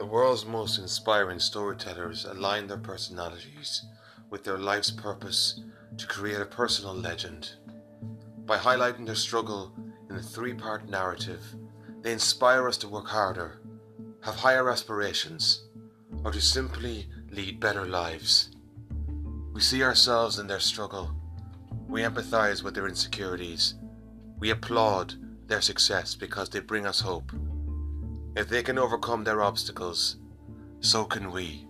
world's most inspiring storytellers align their personalities with their life's purpose to create a personal legend. By highlighting their struggle in a three-part narrative, they inspire us to work harder, have higher aspirations, or to simply lead better lives. We see ourselves in their struggle. We empathize with their insecurities. We applaud their success because they bring us hope. If they can overcome their obstacles, so can we.